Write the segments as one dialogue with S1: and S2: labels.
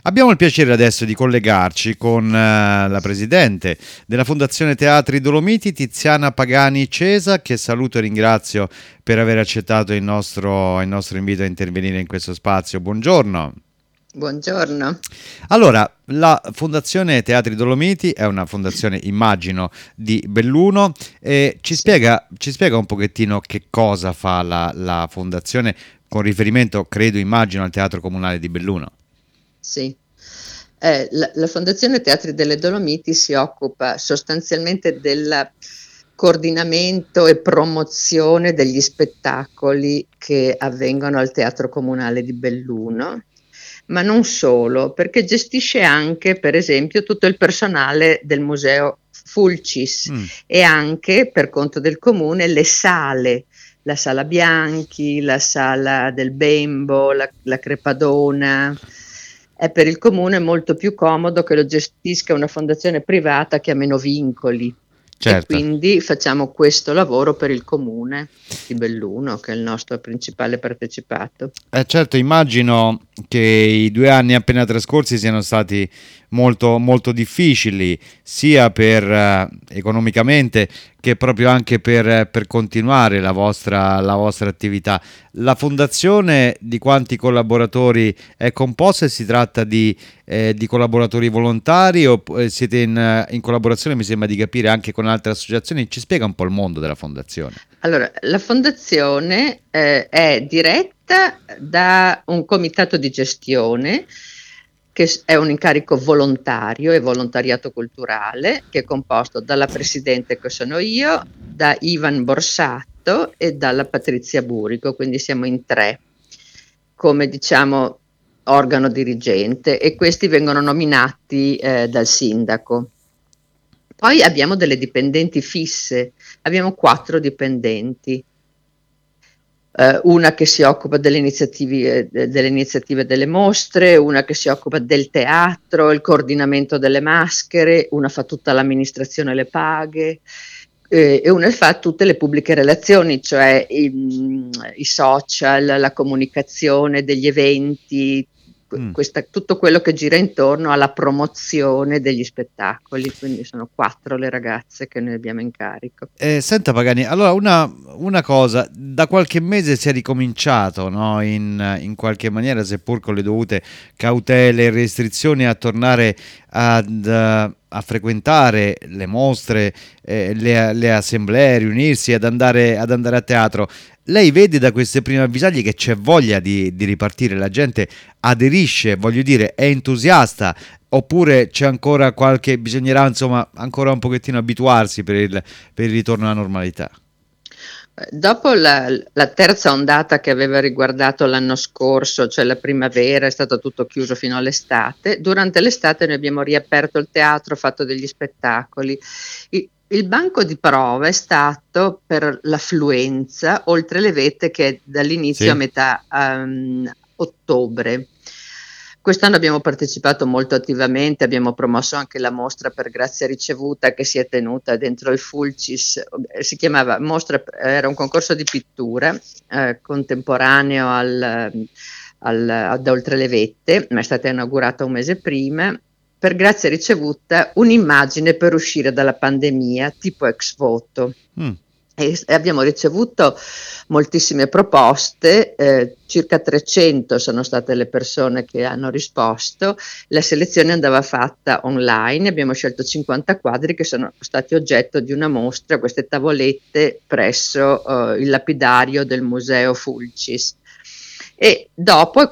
S1: Abbiamo il piacere adesso di collegarci con la presidente della Fondazione Teatri Dolomiti, Tiziana Pagani Cesa, che saluto e ringrazio per aver accettato il nostro invito a intervenire in questo spazio. Buongiorno.
S2: Buongiorno.
S1: Allora, la Fondazione Teatri Dolomiti è una fondazione, immagino, di Belluno.
S2: Sì,
S1: Ci spiega un pochettino che cosa fa la fondazione con riferimento, credo, immagino, al Teatro Comunale di Belluno.
S2: sì. La Fondazione Teatri delle Dolomiti si occupa sostanzialmente del coordinamento e promozione degli spettacoli che avvengono al Teatro Comunale di Belluno, ma non solo, perché gestisce anche, per esempio, tutto il personale del Museo Fulcis
S1: Mm.
S2: e anche, per conto del comune, le sale, la Sala Bianchi, la Sala del Bembo, la Crepadona. È per il comune molto più comodo che lo gestisca una fondazione privata che ha meno vincoli e
S1: Certo.
S2: quindi facciamo questo lavoro per il comune di Belluno, che è il nostro principale partecipato.
S1: Certo, immagino che i 2 anni appena trascorsi siano stati molto, molto difficili, sia economicamente che proprio anche per continuare la vostra attività. La fondazione di quanti collaboratori è composta? Si tratta di collaboratori volontari o siete in collaborazione, mi sembra di capire, anche con altre associazioni? Ci spiega un po' il mondo della fondazione.
S2: Allora, la fondazione è diretta da un comitato di gestione è un incarico volontario e volontariato culturale, che è composto dalla presidente che sono io, da Ivan Borsato e dalla Patrizia Burico, quindi siamo in tre come diciamo organo dirigente e questi vengono nominati dal sindaco. Poi abbiamo delle dipendenti fisse, abbiamo 4 dipendenti, una che si occupa delle iniziative delle mostre, una che si occupa del teatro, il coordinamento delle maschere, una fa tutta l'amministrazione e le paghe, e una fa tutte le pubbliche relazioni, cioè i social, la comunicazione degli eventi,
S1: Mm.
S2: tutto quello che gira intorno alla promozione degli spettacoli, quindi sono 4 le ragazze che noi abbiamo in carico.
S1: Senta Pagani, allora una cosa, da qualche mese si è ricominciato, no, in qualche maniera, seppur con le dovute cautele e restrizioni, a tornare a frequentare le mostre, le assemblee, riunirsi, ad andare a teatro. Lei vede da queste prime avvisaglie che c'è voglia di ripartire, la gente aderisce, voglio dire, è entusiasta, oppure c'è ancora bisognerà insomma ancora un pochettino abituarsi per il ritorno alla normalità?
S2: Dopo la terza ondata che aveva riguardato l'anno scorso, cioè la primavera, è stato tutto chiuso fino all'estate. Durante l'estate noi abbiamo riaperto il teatro, fatto degli spettacoli. Il banco di prova è stato per l'affluenza oltre le vette che è dall'inizio a
S1: Sì?
S2: metà ottobre. Quest'anno abbiamo partecipato molto attivamente, abbiamo promosso anche la mostra per grazia ricevuta che si è tenuta dentro il Fulcis, si chiamava mostra, era un concorso di pittura contemporaneo ad Oltre le Vette, ma è stata inaugurata un mese prima. Per grazia ricevuta un'immagine per uscire dalla pandemia, tipo ex voto.
S1: Mm.
S2: E abbiamo ricevuto moltissime proposte, circa 300 sono state le persone che hanno risposto, la selezione andava fatta online, abbiamo scelto 50 quadri che sono stati oggetto di una mostra, queste tavolette presso il lapidario del Museo Fulcis. E dopo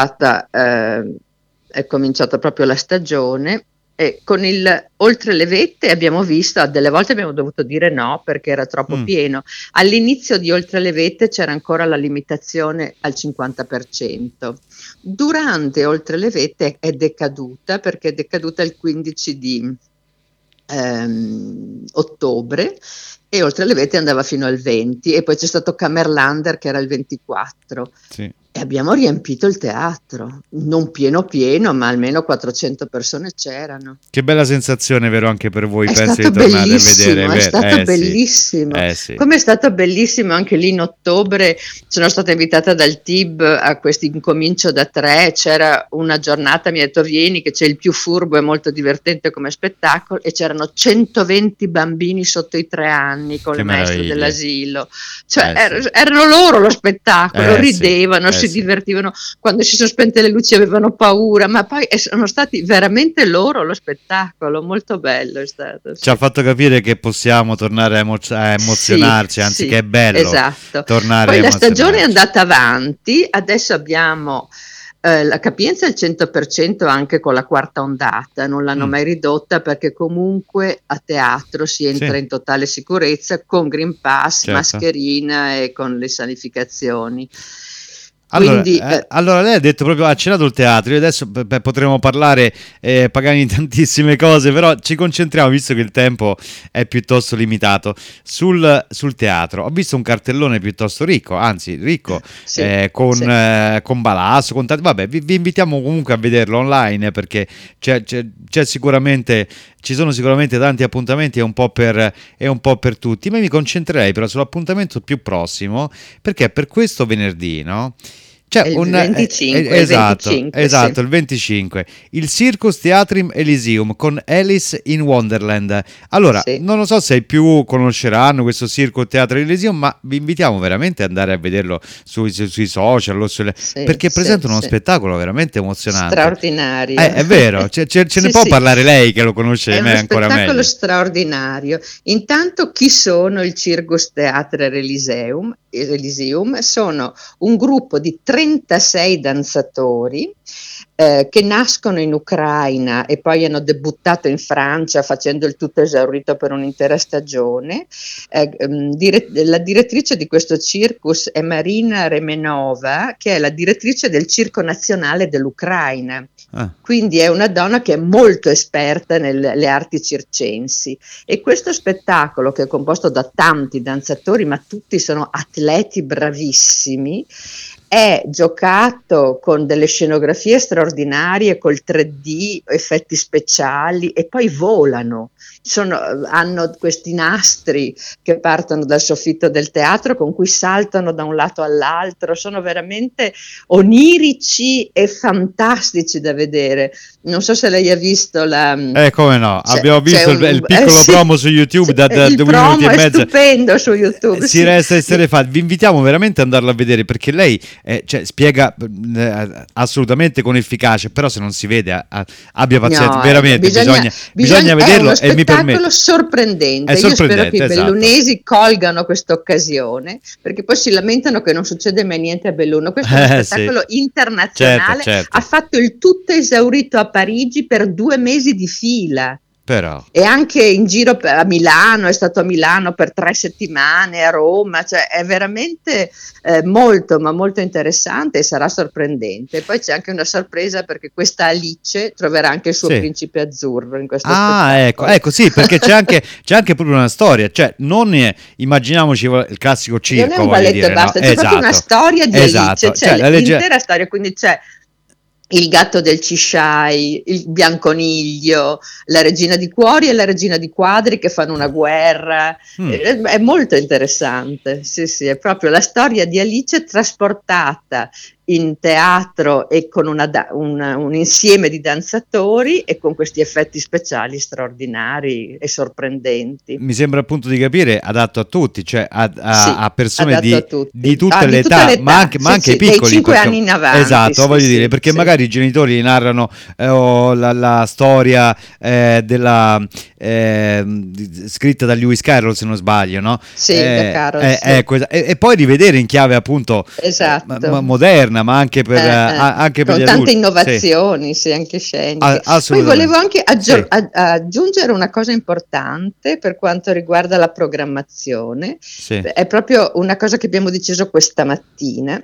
S2: è cominciata proprio la stagione e con il Oltre le Vette abbiamo visto, delle volte abbiamo dovuto dire no perché era troppo
S1: Mm.
S2: pieno. All'inizio di Oltre le Vette c'era ancora la limitazione al 50%. Durante Oltre le Vette è decaduta perché è decaduta il 15 di ottobre e oltre le veti andava fino al 20, e poi c'è stato Camerlander che era il 24.
S1: Sì.
S2: E abbiamo riempito il teatro, non pieno pieno, ma almeno 400 persone c'erano.
S1: Che bella sensazione, vero, anche per voi,
S2: È
S1: penso,
S2: stato
S1: di tornare a vedere,
S2: bellissimo, è stato
S1: sì,
S2: bellissimo.
S1: sì.
S2: Come è stato bellissimo anche lì in ottobre, sono stata invitata dal TIB a questi incomincio da 3, c'era una giornata, mi ha detto vieni che c'è il più furbo e molto divertente come spettacolo, e c'erano 120 bambini sotto i 3 anni con
S1: Che
S2: le maestre
S1: meraviglia.
S2: dell'asilo, cioè
S1: Sì.
S2: erano loro lo spettacolo,
S1: Sì,
S2: ridevano, si
S1: sì.
S2: divertivano, quando si sono spente le luci avevano paura, ma poi sono stati veramente loro lo spettacolo, molto bello è stato.
S1: Ci ha fatto capire che possiamo tornare a emozionarci, anzi che è bello
S2: esatto.
S1: tornare
S2: Poi
S1: a
S2: la stagione è
S1: emozionarci.
S2: andata avanti, adesso abbiamo la capienza al 100% anche con la quarta ondata, non l'hanno mai ridotta perché comunque a teatro si entra
S1: Sì.
S2: in totale sicurezza con Green Pass,
S1: Certo.
S2: mascherina e con le sanificazioni.
S1: Allora,
S2: Quindi,
S1: allora lei ha detto proprio, ha accennato il teatro, io adesso potremo parlare Pagani di tantissime cose, però ci concentriamo, visto che il tempo è piuttosto limitato, sul teatro. Ho visto un cartellone piuttosto ricco, anzi ricco, con Balasso, con tanti, vabbè, vi invitiamo comunque a vederlo online perché c'è sicuramente, ci sono sicuramente tanti appuntamenti, è un po' per tutti, ma mi concentrerei però sull'appuntamento più prossimo, perché per questo venerdì, no? C'è
S2: il
S1: un
S2: 25,
S1: esatto,
S2: il 25, sì.
S1: il 25, il Circus Theatrim Elysium con Alice in Wonderland. Allora,
S2: Sì.
S1: non lo so se più conosceranno questo Circus Theatrim Elysium, ma vi invitiamo veramente ad andare a vederlo sui social, perché presenta uno spettacolo veramente emozionante.
S2: Straordinario.
S1: È vero, ce ne può parlare lei che lo conosce
S2: È
S1: me
S2: uno
S1: ancora
S2: spettacolo
S1: meglio.
S2: straordinario. Intanto, chi sono il Circus Theatre Elysium? Sono un gruppo di 36 danzatori che nascono in Ucraina e poi hanno debuttato in Francia facendo il tutto esaurito per un'intera stagione. La direttrice di questo circus è Marina Remenova, che è la direttrice del Circo Nazionale dell'Ucraina. Quindi è una donna che è molto esperta nelle arti circensi, e questo spettacolo, che è composto da tanti danzatori ma tutti sono atleti bravissimi, è giocato con delle scenografie straordinarie, col 3D, effetti speciali, e poi volano. Hanno questi nastri che partono dal soffitto del teatro con cui saltano da un lato all'altro, sono veramente onirici e fantastici da vedere. Non so se lei ha visto
S1: come no, abbiamo visto il piccolo promo su YouTube da 2 minuti e mezzo.
S2: È stupendo su YouTube.
S1: Si resta essere fatti. Vi invitiamo veramente ad andarlo a vedere perché lei spiega assolutamente con efficacia, però se non si vede abbia pazienza, veramente bisogna vederlo.
S2: È uno spettacolo sorprendente. Io spero che i bellunesi colgano questa occasione, perché poi si lamentano che non succede mai niente a Belluno. Questo è uno spettacolo internazionale,
S1: certo.
S2: Ha fatto il tutto esaurito a Parigi per 2 mesi di fila.
S1: Però.
S2: E anche in giro a Milano, è stato a Milano per 3 settimane, a Roma, cioè è veramente molto ma molto interessante e sarà sorprendente. Poi c'è anche una sorpresa, perché questa Alice troverà anche il suo principe azzurro in questo spettacolo.
S1: Ecco sì, perché c'è anche proprio una storia, cioè non immaginiamoci il classico circo,
S2: non è un balletto e basta, c'è proprio una storia di Alice, c'è l'intera storia, quindi c'è il gatto del Cisciai, il bianconiglio, la regina di cuori e la regina di quadri che fanno una guerra. È molto interessante. Sì, è proprio la storia di Alice trasportata in teatro e con un insieme di danzatori e con questi effetti speciali straordinari e sorprendenti.
S1: Mi sembra appunto di capire adatto a tutti, cioè a persone di tutte le età, ma anche piccoli.
S2: Dai 5 anni in avanti.
S1: Esatto, voglio dire, perché magari i genitori narrano la storia della scritta da Lewis Carroll, se non sbaglio, no?
S2: Sì, da Carroll.
S1: E poi rivedere in chiave appunto moderna, ma anche per anche per
S2: con
S1: gli
S2: tante
S1: adulti.
S2: innovazioni, anche sceniche. Poi volevo anche aggiungere una cosa importante per quanto riguarda la programmazione. È proprio una cosa che abbiamo deciso questa mattina.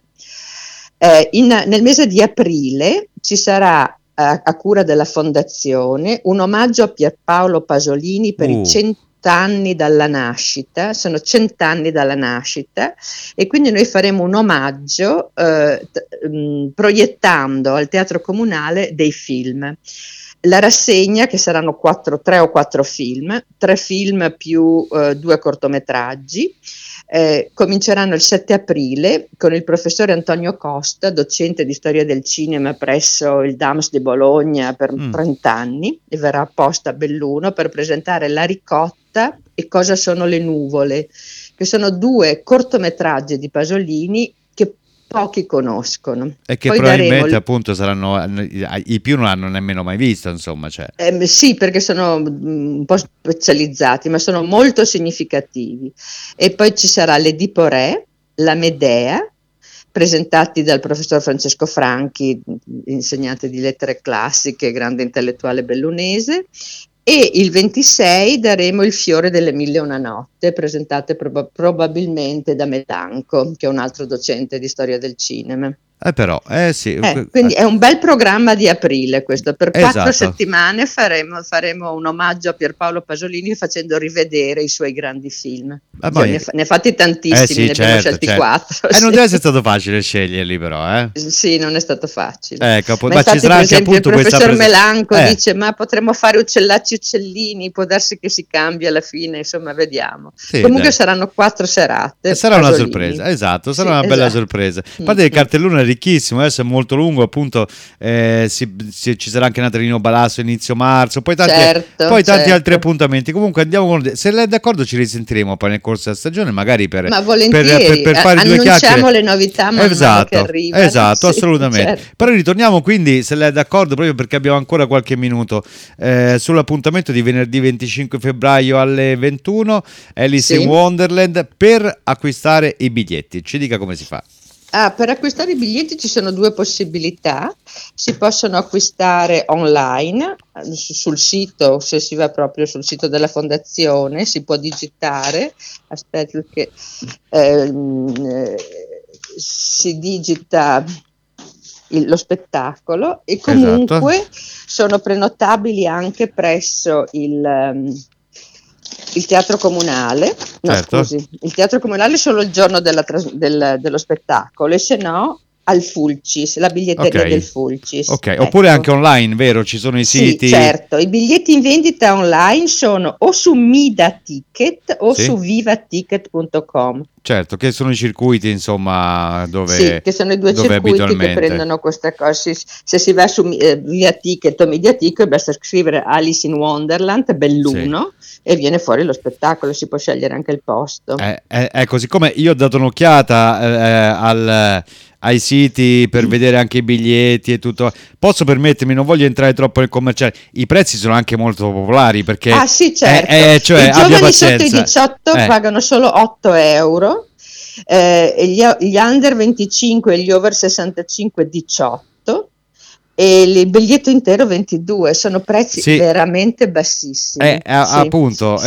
S2: Nel mese di aprile ci sarà a cura della fondazione un omaggio a Pierpaolo Pasolini per i 100 anni dalla nascita, sono 100 anni dalla nascita, e quindi noi faremo un omaggio proiettando al Teatro Comunale dei film. La rassegna, che saranno 3 o 4 film, 3 film più 2 cortometraggi, cominceranno il 7 aprile con il professore Antonio Costa, docente di storia del cinema presso il DAMS di Bologna per 30 anni, e verrà apposta a Belluno per presentare La ricotta e Cosa sono le nuvole, che sono 2 cortometraggi di Pasolini che pochi conoscono.
S1: E che
S2: Poi
S1: probabilmente appunto saranno i più non hanno nemmeno mai visto, insomma, cioè.
S2: Sì, perché sono un po' specializzati, ma sono molto significativi. E poi ci sarà l'Edipo Re, la Medea, presentati dal professor Francesco Franchi, insegnante di lettere classiche, grande intellettuale bellunese, e il 26 daremo Il fiore delle mille e una notte, presentate probabilmente da Metanco, che è un altro docente di storia del cinema.
S1: Però, sì.
S2: Quindi è un bel programma di aprile questo, per 4
S1: Esatto.
S2: settimane faremo un omaggio a Pierpaolo Pasolini facendo rivedere i suoi grandi film. Ne ha fatti tantissimi, ne abbiamo scelti 4.
S1: Non deve essere stato facile sceglierli, però.
S2: Sì, non è stato facile.
S1: Ma ci sarà anche appunto
S2: il professor Melanco dice: ma potremmo fare Uccellacci Uccellini, può darsi che si cambi alla fine, insomma, vediamo.
S1: Sì,
S2: comunque saranno 4 serate.
S1: Sarà una sorpresa, esatto, sarà una bella sorpresa. A parte che il cartellone è ricchissimo, adesso è molto lungo, appunto, ci sarà anche Natalino Balasso inizio marzo, poi tanti altri appuntamenti. Comunque andiamo se lei è d'accordo ci risentiremo poi nel corso della stagione, magari per fare 2 chiacchiere.
S2: Annunciamo le novità man mano che arrivano.
S1: Esatto, assolutamente. Certo. Però ritorniamo quindi, se lei è d'accordo, proprio perché abbiamo ancora qualche minuto, sull'appuntamento di venerdì 25 febbraio alle 21, Alice in Wonderland, per acquistare i biglietti. Ci dica come si fa.
S2: Per acquistare i biglietti ci sono 2 possibilità: si possono acquistare online sul sito, se si va proprio sul sito della fondazione si può digitare, aspetti che si digita lo spettacolo, e comunque sono prenotabili anche presso il Teatro Comunale, il Teatro Comunale solo il giorno dello spettacolo, e se no al Fulcis, la biglietteria del Fulcis.
S1: Oppure anche online, vero? Ci sono i siti?
S2: Sì, certo, i biglietti in vendita online sono o su Mida Ticket o su vivaticket.com.
S1: Certo, che sono i circuiti, insomma, dove
S2: che sono i 2 circuiti che prendono queste cose. Se si va su Via Ticket o Media Ticket basta scrivere Alice in Wonderland Belluno e viene fuori lo spettacolo, si può scegliere anche il posto.
S1: Ecco, siccome io ho dato un'occhiata ai siti per vedere anche i biglietti e tutto, posso permettermi, non voglio entrare troppo nel commerciale, i prezzi sono anche molto popolari, perché
S2: sì, certo.
S1: Cioè,
S2: i giovani sotto i 18 pagano solo 8 euro, gli under 25 e gli over 65 18, e il biglietto intero 22. Sono prezzi veramente bassissimi.
S1: Appunto,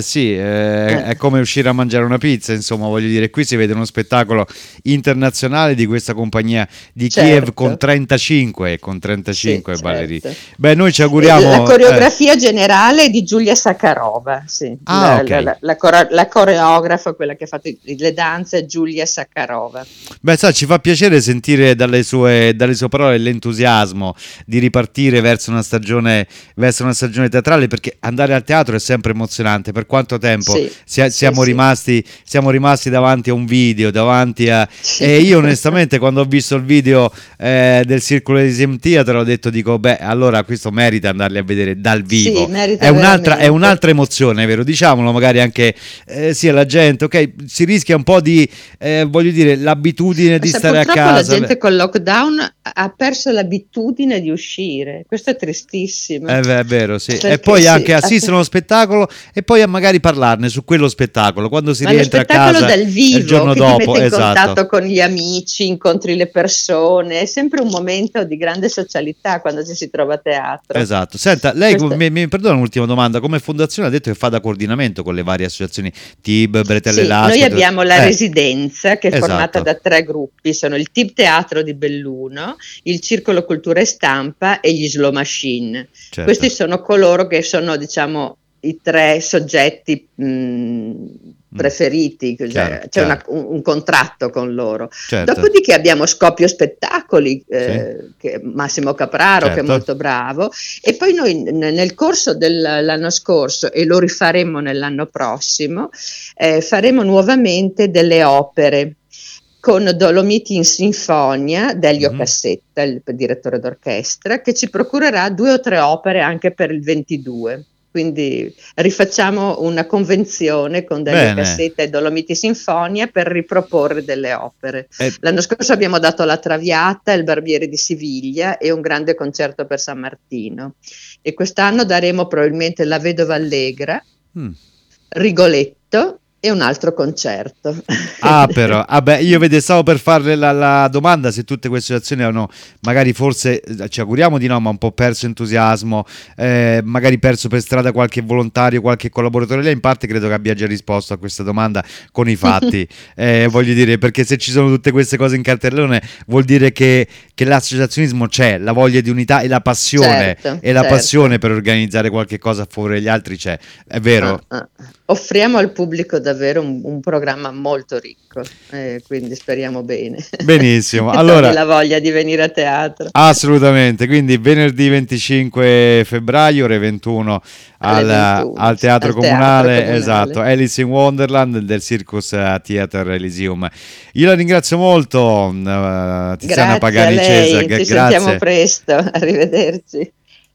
S1: è come uscire a mangiare una pizza, insomma, voglio dire, qui si vede uno spettacolo internazionale di questa compagnia di Kiev con 35 ballerini. Beh, noi ci auguriamo
S2: la coreografia generale è di Giulia Sakharova, la coreografa, quella che ha fatto le danze, Giulia Sakharova.
S1: Beh, ci fa piacere sentire dalle sue parole l'entusiasmo di ripartire verso una stagione teatrale, perché andare al teatro è sempre emozionante. Per quanto tempo siamo rimasti davanti a un video, e io onestamente quando ho visto il video del Circular Elysium Theatre ho detto, allora questo merita andarli a vedere dal vivo, è un'altra emozione, vero? Diciamolo, magari anche alla gente, si rischia un po' di voglio dire, l'abitudine di stare a casa.
S2: La gente col lockdown ha perso l'abitudine di uscire, questo è tristissimo.
S1: È vero, sì. E poi anche assistere a uno spettacolo e poi a magari parlarne su quello spettacolo quando si rientra a casa
S2: dal vivo,
S1: il giorno
S2: che
S1: dopo,
S2: ti mette in contatto con gli amici, incontri le persone, è sempre un momento di grande socialità quando ci si trova a teatro.
S1: Esatto. Senta, lei mi perdona un'ultima domanda, come fondazione ha detto che fa da coordinamento con le varie associazioni TIB, Bretelle Lasco.
S2: Noi abbiamo la residenza che è formata da 3 gruppi, sono il TIB Teatro di Belluno, il Circolo Cultura e Stampa e gli Slow Machine. Questi sono coloro che sono, diciamo, i tre soggetti preferiti,
S1: Chiaro,
S2: c'è
S1: chiaro.
S2: un contratto con loro.
S1: Certo,
S2: Dopodiché abbiamo Scoppio Spettacoli,
S1: sì,
S2: che Massimo Capraro, che è
S1: certo.
S2: molto bravo, e poi noi nel corso dell'anno scorso, e lo rifaremo nell'anno prossimo, faremo nuovamente delle opere con Dolomiti in Sinfonia, Delio
S1: Mhm.
S2: Cassetta, il direttore d'orchestra, che ci procurerà 2 o 3 opere anche per il 22. Quindi rifacciamo una convenzione con Delio
S1: Bene.
S2: Cassetta e Dolomiti Sinfonia per riproporre delle opere.
S1: Eh,
S2: L'anno scorso abbiamo dato La Traviata, Il Barbiere di Siviglia e un grande concerto per San Martino. E quest'anno daremo probabilmente La Vedova Allegra,
S1: mm.
S2: Rigoletto e un altro concerto.
S1: Ah, però, vabbè, io stavo per farle la domanda se tutte queste situazioni hanno magari forse, ci auguriamo di no, ma un po' perso entusiasmo, magari perso per strada qualche volontario, qualche collaboratore. Lei in parte credo che abbia già risposto a questa domanda con i fatti, voglio dire, perché se ci sono tutte queste cose in cartellone vuol dire che l'associazionismo c'è, la voglia di unità
S2: Certo,
S1: e la passione
S2: certo.
S1: per organizzare qualche cosa a favore degli altri c'è, è vero?
S2: Offriamo al pubblico davvero un programma molto ricco, quindi speriamo bene
S1: Benissimo,
S2: che torni
S1: allora
S2: la voglia di venire a teatro
S1: assolutamente, quindi venerdì 25 febbraio, ore 21
S2: alle 21
S1: al Teatro
S2: al Teatro
S1: Comunale, esatto,
S2: Comunale.
S1: Alice in Wonderland del Circus Theater Elysium. Io la ringrazio molto, Tiziana
S2: Grazie a
S1: Pagani Cesa,
S2: lei, ci sentiamo
S1: grazie.
S2: presto, arrivederci.